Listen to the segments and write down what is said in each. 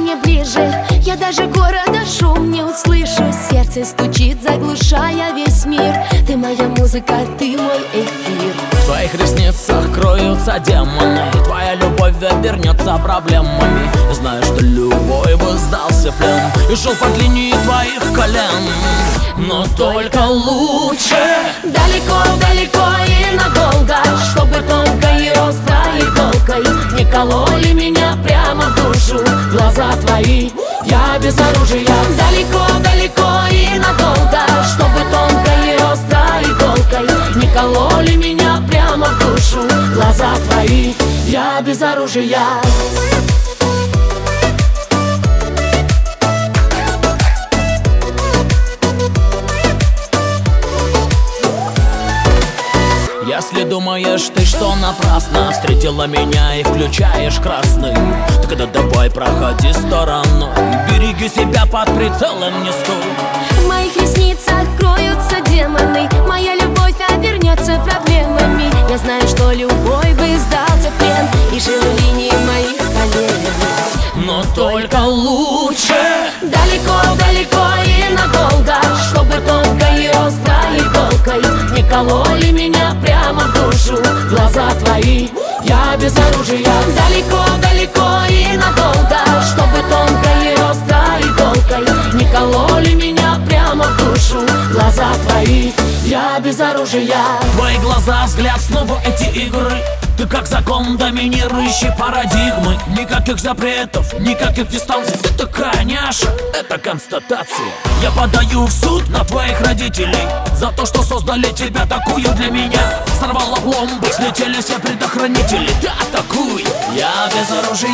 мне ближе. Я даже города шум не услышу. Сердце стучит, заглушая весь мир. Ты моя музыка, ты мой эфир. В твоих ресницах кроются демоны, и твоя любовь обернется проблемами. Знаю, что любой бы сдался в плен и шел по линии твоих колен. Но только лучше далеко-далеко и надолго, чтобы тонкой и острой иголкой не кололи меня прямо в душу глаза твои. Я без оружия. Далеко-далеко и надолго, чтобы тонкой и острой иголкой не кололи меня прямо в душу глаза твои. Я без оружия. Если думаешь ты, что напрасно встретила меня и включаешь красный, тогда давай проходи стороной, береги себя, под прицелом не стой. В моих ресницах кроются демоны, моя любовь обернется проблемами. Я знаю, что любой бы сдался в плен и жил в линии моих колен. Но только лучше далеко-далеко и надолго, чтобы тонкой и острой иголкой не кололи меня прямо в душу глаза твои. Я без оружия. Далеко-далеко и надолго, чтобы тонкой и острой иголкой не кололи меня прямо в душу глаза твои. Я без оружия. Твои глаза, взгляд, снова эти игры. Ты как закон, доминирующий парадигмы. Никаких запретов, никаких дистанций. Ты такая няша, это констатация. Я подаю в суд на твоих родителей за то, что создали тебя такую для меня. Сорвала пломбы, слетели все предохранители. Ты атакуй, я без оружия.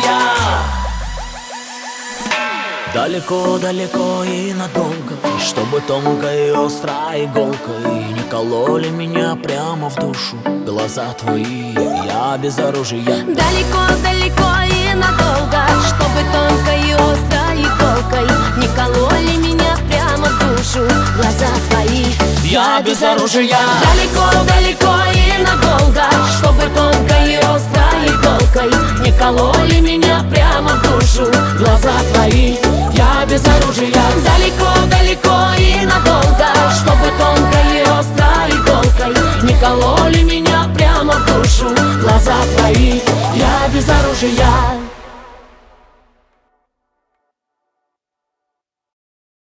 Далеко-далеко и надолго, чтобы тонкой и острой иголкой не кололи меня прямо в душу глаза твои. Я без оружия. Далеко-далеко и надолго, чтобы тонкой и острой иголкой не кололи меня прямо в душу глаза твои. Я без оружия. Далеко-далеко и надолго, чтобы тонкой и острой иголкой не кололи меня прямо в душу глаза